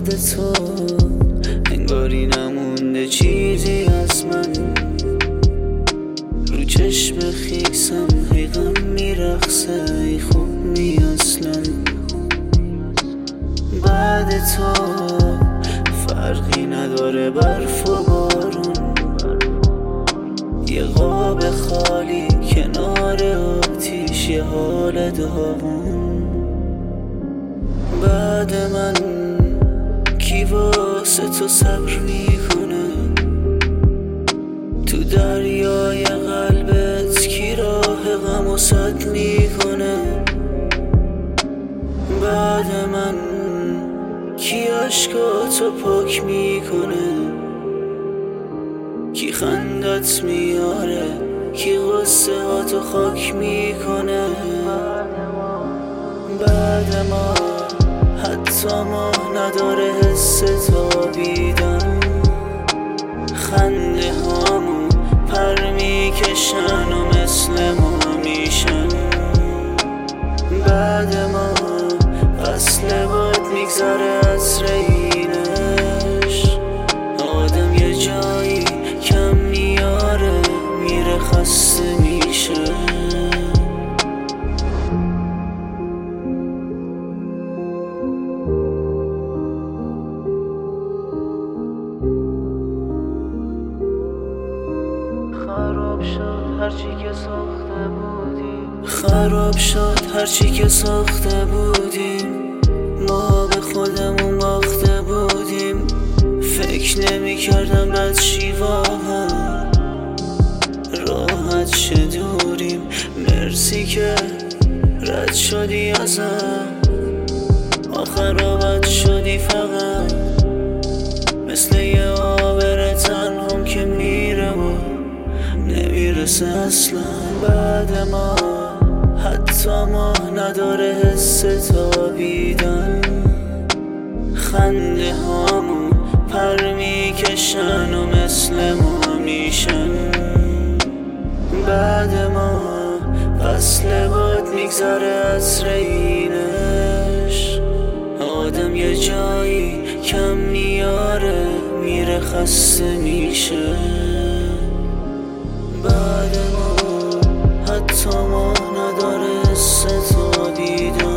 بعد تو انگاری نمونده چیزی از من. رو چشم خیسم غم میرخصه، ای خوب می اصلا. بعد تو فرقی نداره برف و بارون، یه قاب خالی کنار آتیش، یه حال داغون. بعد من کی واسه تو صبر میکنه؟ تو دریای قلبت کی راه غم و سد میکنه؟ بعد من کی عشقاتو پاک میکنه؟ کی خندت میاره؟ کی غصه هاتو خاک میکنه؟ بعد ما حتی ما نداره حس تابیدن، خنده هامو پر میکشن و مثل ما میشن. بعد ما فصل باد میگذره از رینش، آدم یه جایی کم میاره میره خسته میشه. خراب شد هرچی که ساخته بودیم، ما به خودمون باخته بودیم. فکر نمی کردم بد شیواها راحت شه دوریم. مرسی که رد شدی ازم، آخر راحت شدی فقط مثل یه آبر تنهم که میره و نمیرسه اصلا. بعد ما حتی ما نداره حس تابیدن، خنده هامو پر میکشن و مثل ما میشن. بعد ما فصل باد میگذره از رینش، آدم یه جایی کم میاره میره خسته میشه. بعد ما حتی ما نداره حس تابیدن.